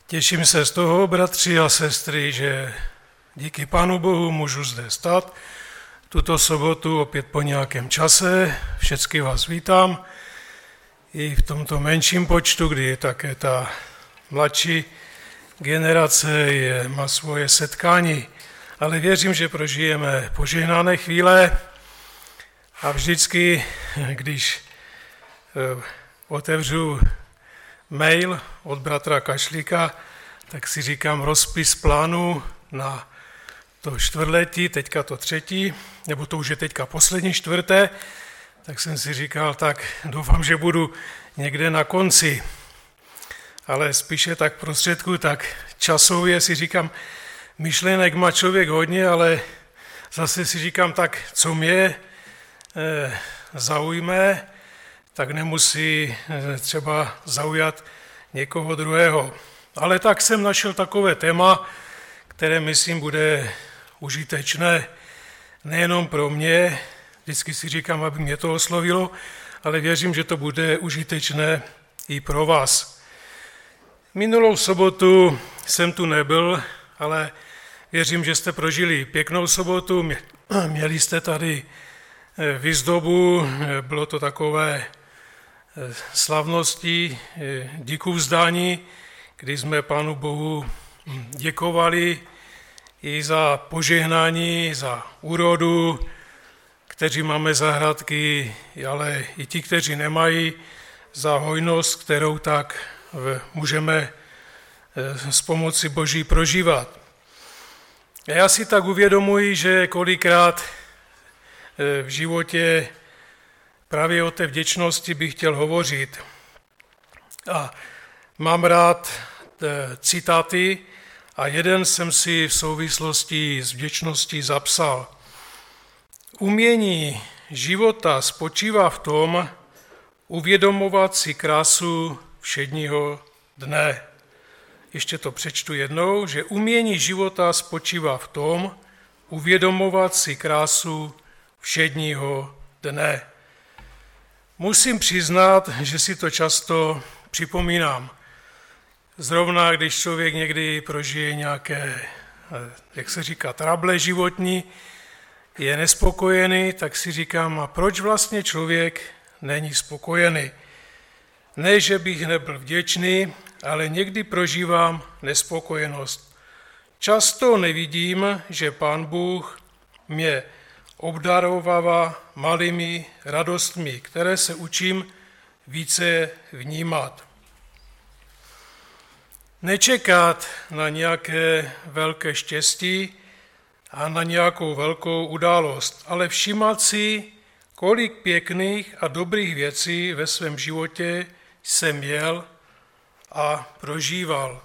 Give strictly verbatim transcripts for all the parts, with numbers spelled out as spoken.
Těším se z toho, bratři a sestry, že díky Pánu Bohu můžu zde stát tuto sobotu opět po nějakém čase. Všecky vás vítám i v tomto menším počtu, kdy také ta mladší generace je, má svoje setkání. Ale věřím, že prožijeme požehnané chvíle a vždycky, když otevřu mail od bratra Kašlíka, tak si říkám rozpis plánu na to čtvrtletí, teďka to třetí, nebo to už je teďka poslední čtvrté, tak jsem si říkal, tak doufám, že budu někde na konci. Ale spíše tak prostředku, tak časově si říkám, myšlenek má člověk hodně, ale zase si říkám, tak co mě eh, zaujme, tak nemusí třeba zaujat někoho druhého. Ale tak jsem našel takové téma, které myslím bude užitečné nejenom pro mě, vždycky si říkám, aby mě to oslovilo, ale věřím, že to bude užitečné i pro vás. Minulou sobotu jsem tu nebyl, ale věřím, že jste prožili pěknou sobotu, měli jste tady výzdobu, bylo to takové slavnosti, díku vzdání, kdy jsme Pánu Bohu děkovali i za požehnání, za úrodu, kteří máme zahrádky, ale i ti, kteří nemají, za hojnost, kterou tak můžeme s pomocí Boží prožívat. Já si tak uvědomuji, že kolikrát v životě právě o té vděčnosti bych chtěl hovořit. A mám rád citáty a jeden jsem si v souvislosti s vděčností zapsal. Umění života spočívá v tom uvědomovat si krásu všedního dne. Ještě to přečtu jednou, že umění života spočívá v tom uvědomovat si krásu všedního dne. Musím přiznat, že si to často připomínám. Zrovna když člověk někdy prožije nějaké, jak se říká, trable životní, je nespokojený, tak si říkám, a proč vlastně člověk není spokojený? Ne, že bych nebyl vděčný, ale někdy prožívám nespokojenost. Často nevidím, že Pán Bůh mě obdarovává malými radostmi, které se učím více vnímat. Nečekat na nějaké velké štěstí a na nějakou velkou událost, ale všímat si, kolik pěkných a dobrých věcí ve svém životě jsem měl a prožíval.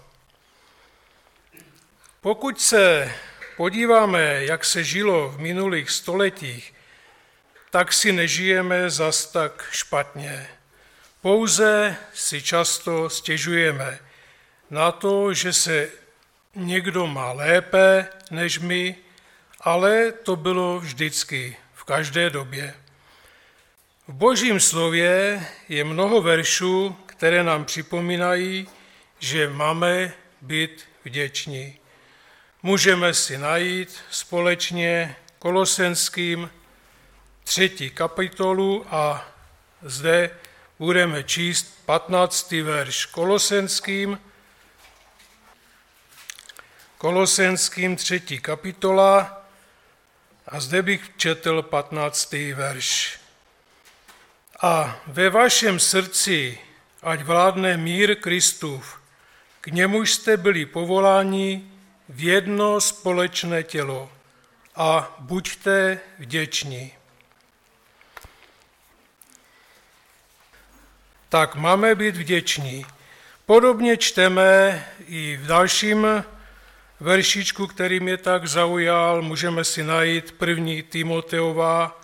Pokud se podíváme, jak se žilo v minulých stoletích, tak si nežijeme zas tak špatně. Pouze si často stěžujeme na to, že se někdo má lépe než my, ale to bylo vždycky, v každé době. V Božím slově je mnoho veršů, které nám připomínají, že máme být vděční. Můžeme si najít společně Kolosenským třetí kapitolu a zde budeme číst patnáctý verš. Kolosenským, Kolosenským třetí kapitola a zde bych četl patnáctý verš. A ve vašem srdci ať vládne mír Kristův, k němuž jste byli povoláni v jedno společné tělo a buďte vděční. Tak máme být vděční. Podobně čteme i v dalším veršičku, který mě tak zaujal, můžeme si najít první Timoteova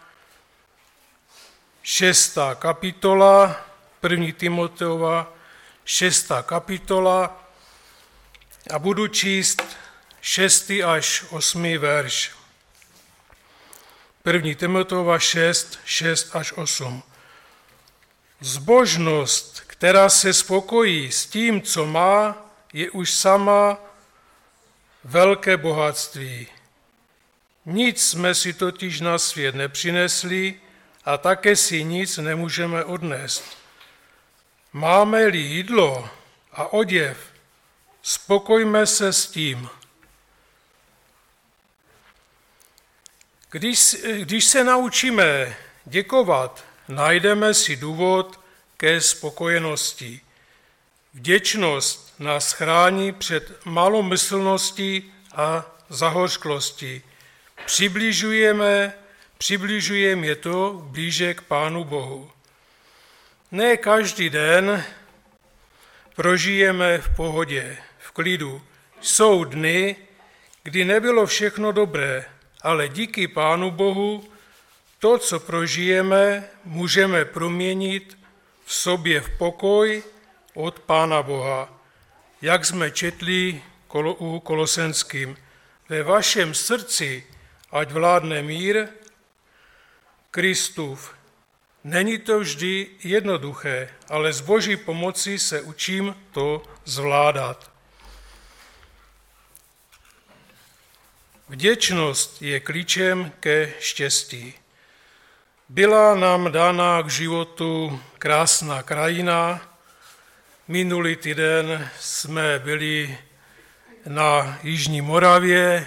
šestá kapitola, první Timoteova šestá kapitola a budu číst šestý až osmý verš. první Timoteova šest, šest až osm. Zbožnost, která se spokojí s tím, co má, je už sama velké bohatství. Nic jsme si totiž na svět nepřinesli a také si nic nemůžeme odnést. Máme-li jídlo a oděv, spokojme se s tím. Když, když se naučíme děkovat, najdeme si důvod ke spokojenosti. Vděčnost nás chrání před malomyslností a zahořklostí. Přibližujeme, přibližujeme je to blíže k Pánu Bohu. Ne každý den prožijeme v pohodě, v klidu. Jsou dny, kdy nebylo všechno dobré, ale díky Pánu Bohu to, co prožijeme, můžeme proměnit v sobě v pokoj od Pána Boha. Jak jsme četli u Kolosenským. Ve vašem srdci ať vládne mír Kristův. Není to vždy jednoduché, ale s Boží pomocí se učím to zvládat. Vděčnost je klíčem ke štěstí. Byla nám dána k životu krásná krajina. Minulý týden jsme byli na Jižní Moravě.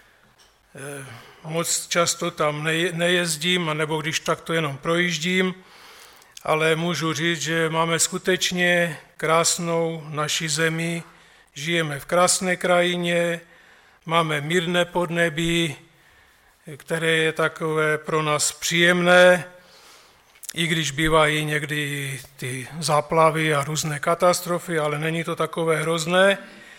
Moc často tam nejezdím, nebo když tak to jenom projíždím, ale můžu říct, že máme skutečně krásnou naši zemi, žijeme v krásné krajině, máme mírné podnebí, které je takové pro nás příjemné, i když bývají někdy ty záplavy a různé katastrofy, ale není to takové hrozné.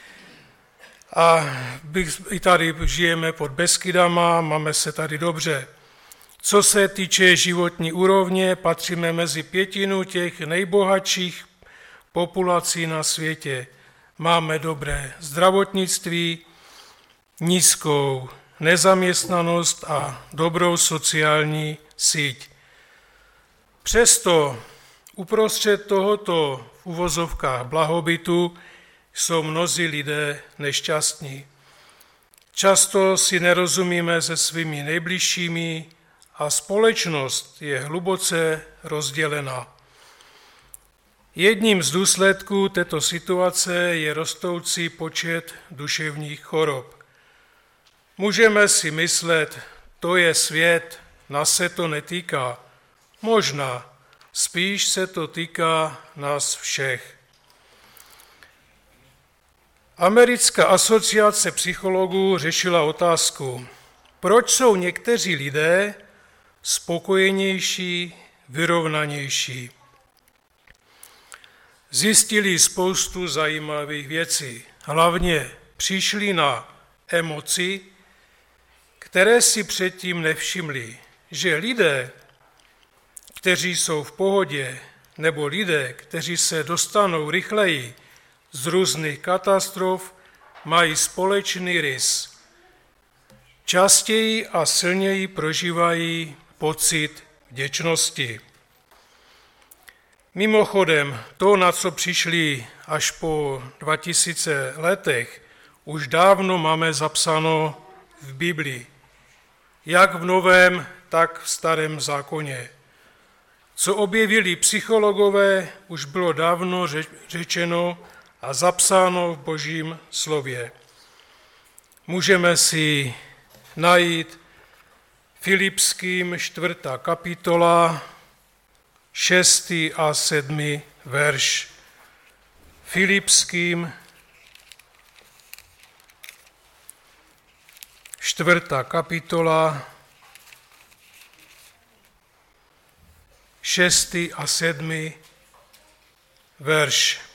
A i tady žijeme pod Beskydama, máme se tady dobře. Co se týče životní úrovně, patříme mezi pětinu těch nejbohatších populací na světě. Máme dobré zdravotnictví, nízkou nezaměstnanost a dobrou sociální síť. Přesto uprostřed tohoto v uvozovkách blahobytu jsou mnozí lidé nešťastní. Často si nerozumíme se svými nejbližšími a společnost je hluboce rozdělena. Jedním z důsledků této situace je rostoucí počet duševních chorob. Můžeme si myslet, to je svět, nás se to netýká. Možná, spíš se to týká nás všech. Americká asociace psychologů řešila otázku, proč jsou někteří lidé spokojenější, vyrovnanější. Zjistili spoustu zajímavých věcí. Hlavně přišli na emoci, které si předtím nevšimli, že lidé, kteří jsou v pohodě, nebo lidé, kteří se dostanou rychleji z různých katastrof, mají společný rys. Častěji a silněji prožívají pocit vděčnosti. Mimochodem, to, na co přišli až po dva tisíce letech, už dávno máme zapsáno v Biblii. Jak v Novém, tak v Starém zákoně. Co objevili psychologové, už bylo dávno řečeno a zapsáno v Božím slově. Můžeme si najít Filipským čtvrtá kapitola, šestý a sedmý verš. Filipským čtvrtá kapitola, šestý a sedmý verš.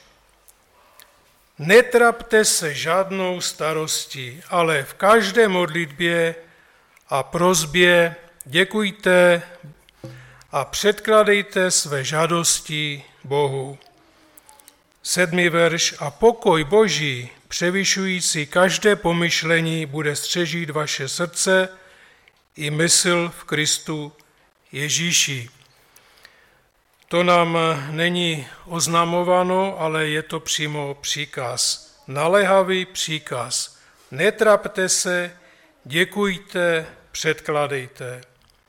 Netrapte se žádnou starostí, ale v každé modlitbě a prosbě děkujte a předkládejte své žádosti Bohu. Sedmý verš. A pokoj Boží, převyšující každé pomyšlení, bude střežit vaše srdce i mysl v Kristu Ježíši. To nám není oznamováno, ale je to přímo příkaz. naléhavý příkaz. Netrapte se, děkujte, předkládejte.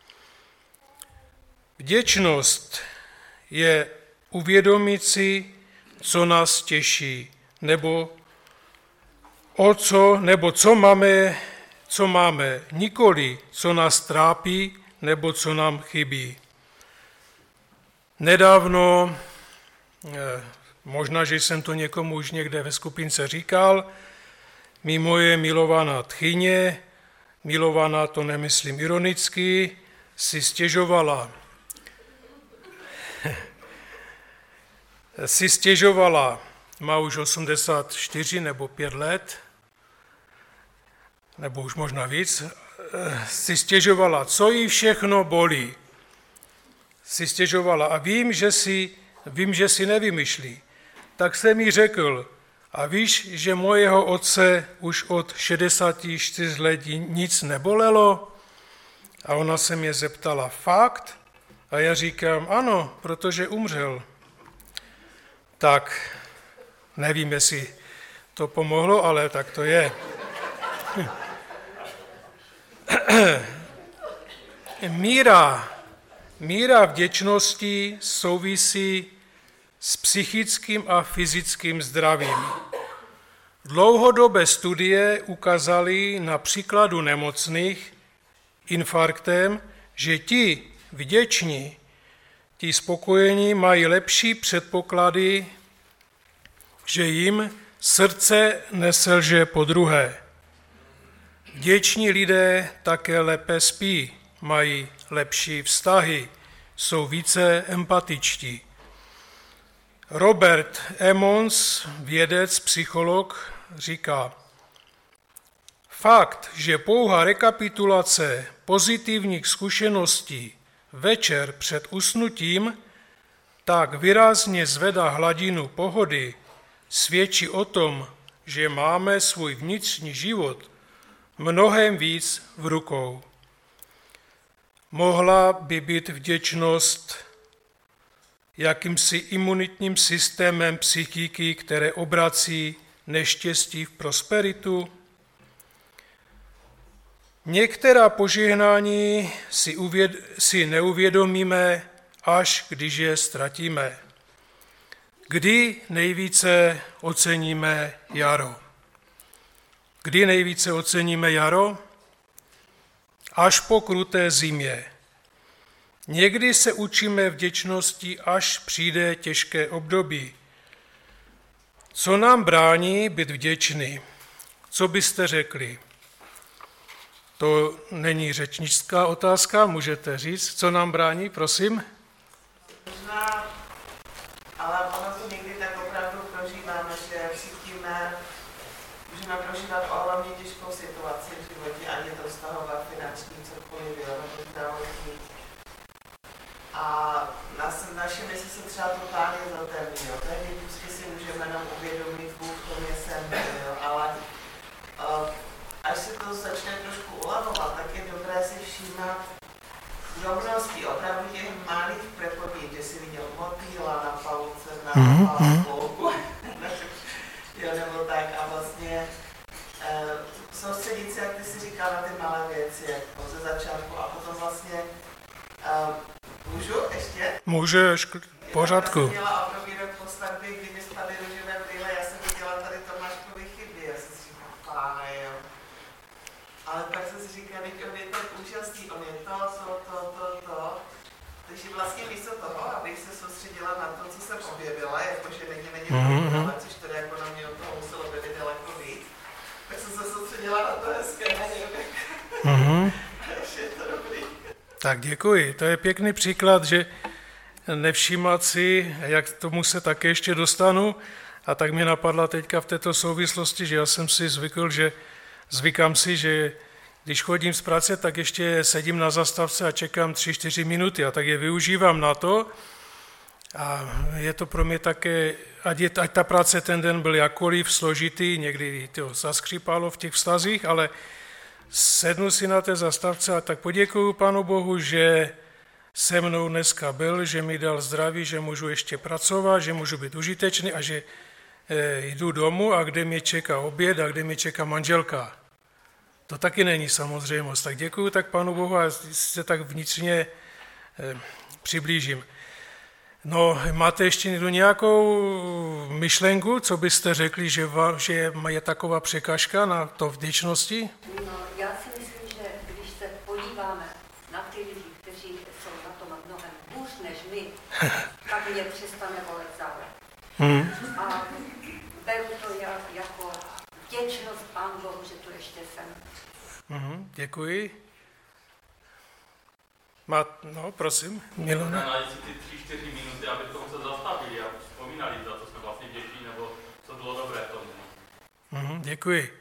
Vděčnost je uvědomit si, co nás těší, nebo o co, nebo co máme, co máme, nikoli co nás trápí, nebo co nám chybí. Nedávno, možná, že jsem to někomu už někde ve skupince říkal, mi moje milovaná tchyně, milovaná to nemyslím ironicky, si stěžovala. si stěžovala, má už osmdesát čtyři nebo pět let, nebo už možná víc, si stěžovala, co jí všechno bolí. Si stěžovala a vím, že si, vím, že si nevymyšlí. Tak jsem jí řekl, a víš, že mojeho otce už od šedesáti čtyř let nic nebolelo? A ona se mě zeptala, fakt? A já říkám, ano, protože umřel. Tak nevím, jestli to pomohlo, ale tak to je. Míra, míra vděčnosti souvisí s psychickým a fyzickým zdravím. Dlouhodobé studie ukázaly na příkladu nemocných infarktem, že ti vděční, ti spokojení mají lepší předpoklady, že jim srdce neselže podruhé. Vděční lidé také lépe spí, mají lepší vztahy, jsou více empatičtí. Robert Emmons, vědec, psycholog, říká, fakt, že pouhá rekapitulace pozitivních zkušeností večer před usnutím tak výrazně zvedá hladinu pohody, svědčí o tom, že máme svůj vnitřní život mnohem víc v rukou. Mohla by být vděčnost jakýmsi imunitním systémem psychiky, které obrací neštěstí v prosperitu? Některá požehnání si, uvěd, si neuvědomíme, až když je ztratíme. Kdy nejvíce oceníme jaro? Kdy nejvíce oceníme jaro? Až po kruté zimě. Někdy se učíme vděčnosti, až přijde těžké období. Co nám brání být vděční? Co byste řekli? To není řečnická otázka, můžete říct, co nám brání, prosím? Možná, ale ono to někdy tak opravdu prožíváme, že cítíme, můžeme prožívat ohromně těžkou situaci v životě, ať je to vztahová, finanční, cokoliv, nebo zdravotní. A nas, naše mysl se třeba totálně zatemní, jo. Tehdy prostě si můžeme nám uvědomit, Bůh v tom je sem, jo. Ale uh, až se to začne trošku ulavovat, tak je dobré si všímat drobností, opravdu těch malých prepodít, že si viděl motýla na paluce, na paluku, jo, nebo tak. A vlastně uh, soustředit se, jak ty si říkal, na ty malé věci, jako ze začátku a potom vlastně uh, můžu ještě? Můžeš, v pořádku. Já jsem měla období rok po svatbě, kdy mi spadly růžové brýle, já jsem viděla tady Tomáškovi chyby, já jsem si říkala, páne, jo. Ale pak jsem si říkala, že on je tak úžasný, on je to, to, to, to, to. Takže vlastně místo toho, abych se soustředila na to, co jsem objevila, jakože není, není mm-hmm. to, ale což teda jako na mě od toho muselo být daleko víc, tak jsem se soustředila na to hezké, na něm. Mm-hmm. Takže je to dobrý. Tak děkuji. To je pěkný příklad, že nevšímat si, jak k tomu se také ještě dostanu. A tak mě napadla teďka v této souvislosti, že já jsem si zvykl, že zvykám si, že když chodím z práce, tak ještě sedím na zastávce a čekám tři čtyři minuty a tak je využívám na to. A je to pro mě také, ať, je, ať ta práce ten den byl jakkoliv složitý, někdy to zaskřípalo v těch vztazích, ale sednu si na té zastávce a tak poděkuju Pánu Bohu, že se mnou dneska byl, že mi dal zdraví, že můžu ještě pracovat, že můžu být užitečný a že jdu domů a kde mě čeká oběd a kde mě čeká manželka. To taky není samozřejmost. Tak děkuju tak Pánu Bohu a se tak vnitřně přiblížím. No, máte ještě někdo nějakou myšlenku, co byste řekli, že, va, že je taková překážka na to vděčnosti? No, já si myslím, že když se podíváme na ty lidi, kteří jsou na tom mnohem hůř než my, tak mě přestane bolet zále. Hmm. A beru to jako vděčnost Pánu Bohu, že tu ještě jsem. Hmm, děkuji. Má, no, prosím, Milona. Najít si ty tři, čtyři minuty, abychom se zastavili a vzpomínali, za co jsme vlastně vděční, nebo co bylo dobré tomu. Mm, děkuji.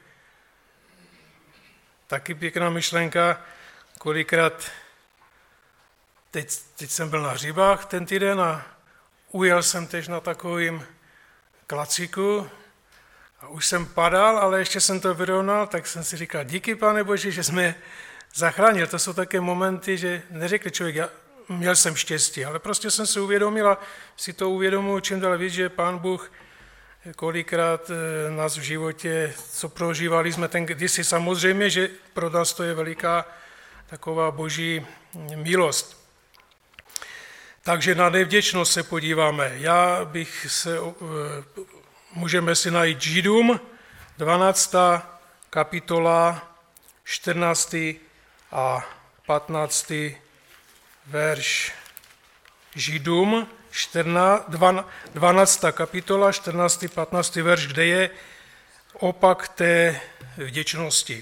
Taky pěkná myšlenka, kolikrát, teď, teď jsem byl na hřibách ten týden a ujel jsem tež na takovým klacíku a už jsem padal, ale ještě jsem to vyrovnal, tak jsem si říkal, díky Pane Bože, že jsme zachránil. To jsou také momenty, že neřekl člověk, já měl jsem štěstí, ale prostě jsem si uvědomil a si to uvědomuji čím dál víc, že Pán Bůh kolikrát nás v životě, co prožívali jsme ten kdysi, samozřejmě, že pro nás to je veliká taková boží milost. Takže na nevděčnost se podíváme. Já bych se, můžeme si najít Židům, dvanáctá kapitola, čtrnáctý a patnáctý verš. Židům, dvanáctá kapitola, čtrnáctý patnáctý verš, kde je opak té vděčnosti.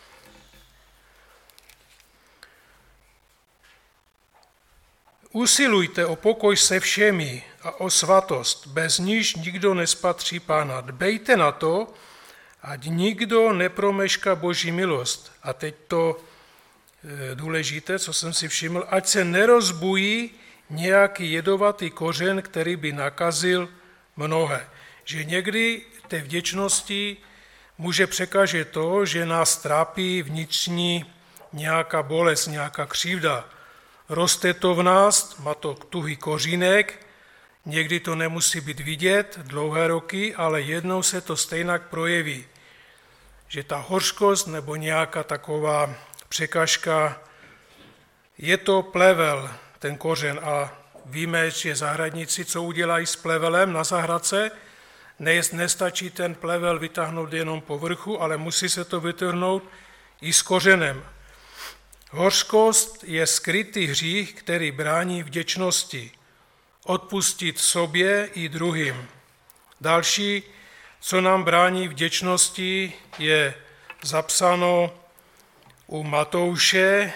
Usilujte o pokoj se všemi a o svatost, bez níž nikdo nespatří Pána. Dbejte na to, ať nikdo nepromešká Boží milost. A teď to důležité, co jsem si všiml, ať se nerozbují nějaký jedovatý kořen, který by nakazil mnohé. Že někdy té vděčnosti může překážet to, že nás trápí vnitřní nějaká bolest, nějaká křivda. Roste to v nás, má to tuhý kořínek, někdy to nemusí být vidět dlouhé roky, ale jednou se to stejnak projeví. Že ta hořkost nebo nějaká taková překážka, je to plevel, ten kořen, a víme, že zahradníci, co udělají s plevelem na zahradce, nestačí ten plevel vytáhnout jenom po vrchu, ale musí se to vytrhnout i s kořenem. Hořkost je skrytý hřích, který brání vděčnosti. Odpustit sobě i druhým. Další, co nám brání vděčnosti, je zapsáno u Matouše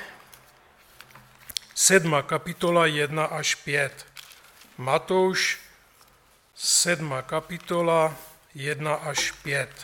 sedmá kapitola jedna až pět. Matouš sedmá kapitola jedna až pět.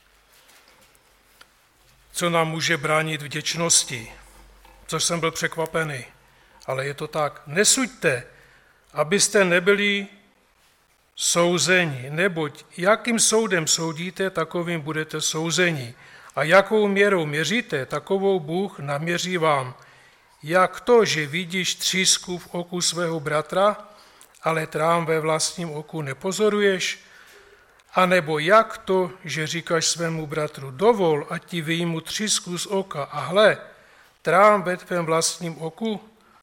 Co nám může bránit vděčnosti? Což jsem byl překvapený, ale je to tak. Nesuďte, abyste nebyli souzeni, neboť jakým soudem soudíte, takovým budete souzeni. A jakou měrou měříte, takovou Bůh naměří vám. Jak to, že vidíš třísku v oku svého bratra, ale trám ve vlastním oku nepozoruješ? A nebo jak to, že říkáš svému bratru, dovol, ať ti vyjmu třísku z oka, a hle, trám ve tvém vlastním oku?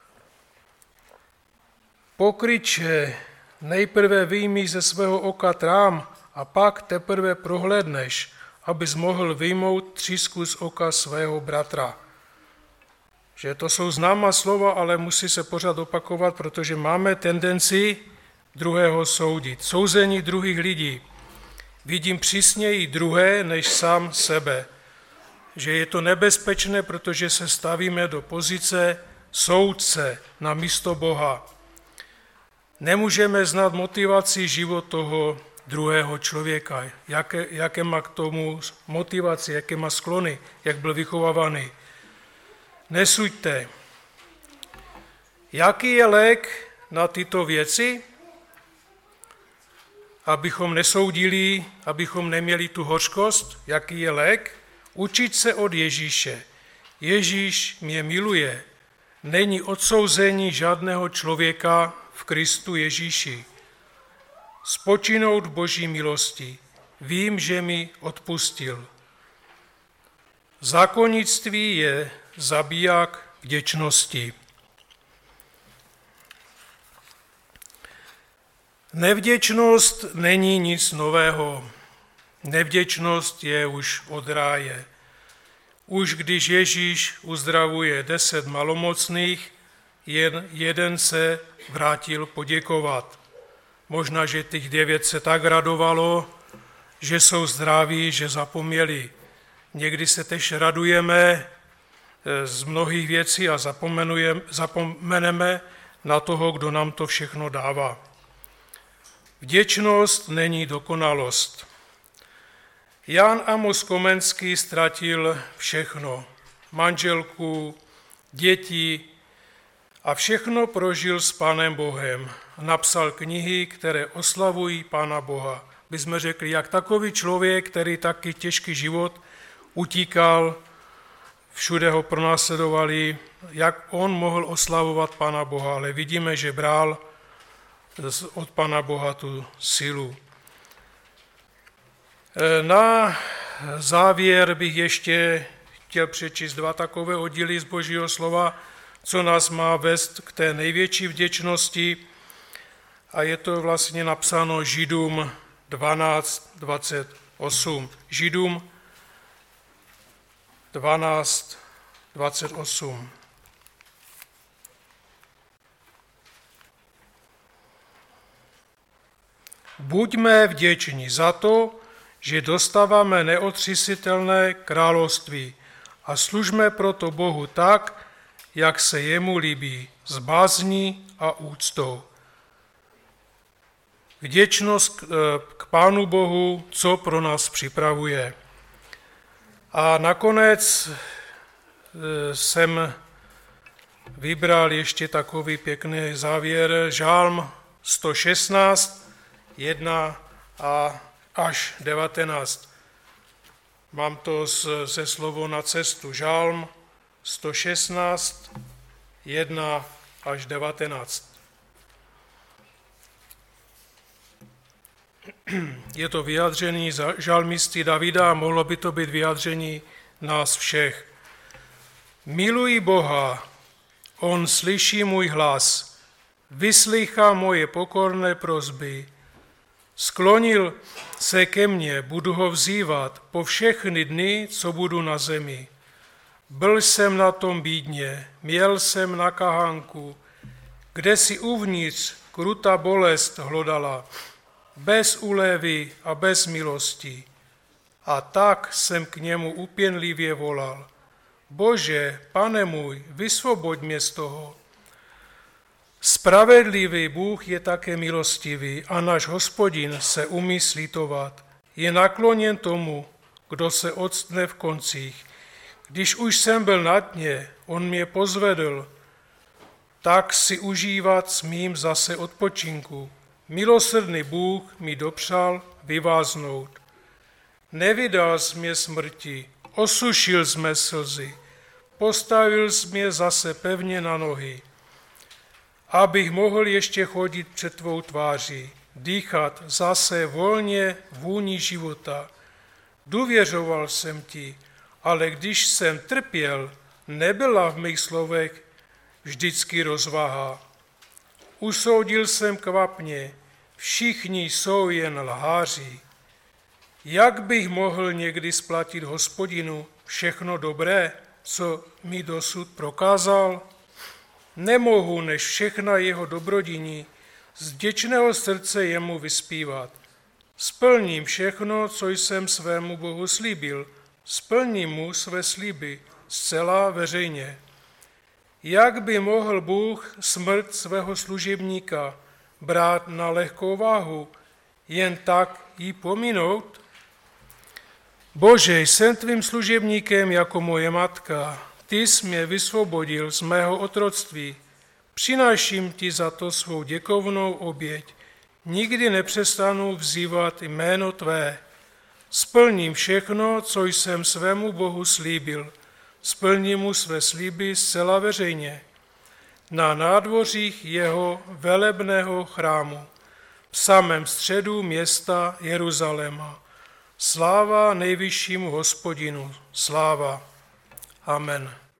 Pokryče, nejprve vyjmi ze svého oka trám a pak teprve prohlédneš, abys mohl vyjmout třísku z oka svého bratra. Že to jsou známá slova, ale musí se pořád opakovat, protože máme tendenci druhého soudit. Souzení druhých lidí. Vidím přísněji druhé, než sám sebe. Že je to nebezpečné, protože se stavíme do pozice soudce na místo Boha. Nemůžeme znát motivaci život toho druhého člověka, jaké, jaké má k tomu motivaci, jaké má sklony, jak byl vychovávaný. Nesuďte. Jaký je lék na tyto věci? Abychom nesoudili, abychom neměli tu hořkost. Jaký je lék? Učit se od Ježíše. Ježíš mě miluje. Není odsouzení žádného člověka v Kristu Ježíši. Spočinout v Boží milosti. vím, že mi odpustil. Zákonnictví je zabiják vděčnosti. Nevděčnost není nic nového. Nevděčnost je už od ráje. Už když Ježíš uzdravuje deset malomocných, jen jeden se vrátil poděkovat. Možná, že těch devět se tak radovalo, že jsou zdraví, že zapomněli. Někdy se tež radujeme z mnohých věcí a zapomeneme na toho, kdo nám to všechno dává. Vděčnost není dokonalost. Jan Amos Komenský ztratil všechno. Manželku, děti a všechno prožil s Pánem Bohem. Napsal knihy, které oslavují Pána Boha. My jsme řekli, jak takový člověk, který taky těžký život utíkal, všude ho pronásledovali, jak on mohl oslavovat Pána Boha, ale vidíme, že bral od Pána Boha tu sílu. Na závěr bych ještě chtěl přečíst dva takové oddíly z Božího slova, co nás má vést k té největší vděčnosti, a je to vlastně napsáno Židům dvanáct dvacet osm. Židům dvanáct dvacet osm. Buďme vděční za to, že dostáváme neotřesitelné království a služme proto Bohu tak, jak se jemu líbí, s bázní a úctou. Vděčnost k Pánu Bohu, co pro nás připravuje. A nakonec jsem vybral ještě takový pěkný závěr, Žálm sto šestnáct, jedna a až devatenáct. Mám to ze slovo na cestu. Žálm sto šestnáct, jedna až devatenáct. Je to vyjádření žalmisty Davida a mohlo by to být vyjádření nás všech. Miluji Boha, on slyší můj hlas, vyslýchá moje pokorné prosby, sklonil se ke mně, budu ho vzývat po všechny dny, co budu na zemi. Byl jsem na tom bídně, měl jsem na kahánku, kde si uvnitř krutá bolest hlodala, bez úlevy a bez milosti. A tak jsem k němu úpěnlivě volal. Bože, Pane můj, vysvoboď mě z toho. Spravedlivý Bůh je také milostivý a náš Hospodin se umí slitovat. Je nakloněn tomu, kdo se octne v koncích. Když už jsem byl na dně, on mě pozvedl, tak si užívat smím zase odpočinku. Milosrdný Bůh mi dopřál vyváznout. Nevydal jsi mě smrti, osušil jsi mé slzy, postavil jsi mě zase pevně na nohy, abych mohl ještě chodit před tvou tváří, dýchat zase volně vůni života. Důvěřoval jsem ti, ale když jsem trpěl, nebyla v mých slovech vždycky rozvaha. Usoudil jsem kvapně, všichni jsou jen lháři. Jak bych mohl někdy splatit Hospodinu všechno dobré, co mi dosud prokázal? Nemohu než všechna jeho dobrodiní z vděčného srdce jemu vyspívat. Splním všechno, co jsem svému Bohu slíbil, splním mu své sliby zcela veřejně. Jak by mohl Bůh smrt svého služebníka brát na lehkou váhu, jen tak ji pominout? Bože, jsem tvým služebníkem jako moje matka, ty jsi mě vysvobodil z mého otroctví, přináším ti za to svou děkovnou oběť, nikdy nepřestanu vzývat jméno tvé. Splním všechno, co jsem svému Bohu slíbil, splním mu své sliby zcela veřejně. Na nádvořích jeho velebného chrámu, v samém středu města Jeruzaléma, Sláva nejvyššímu Hospodinu, sláva. Amen.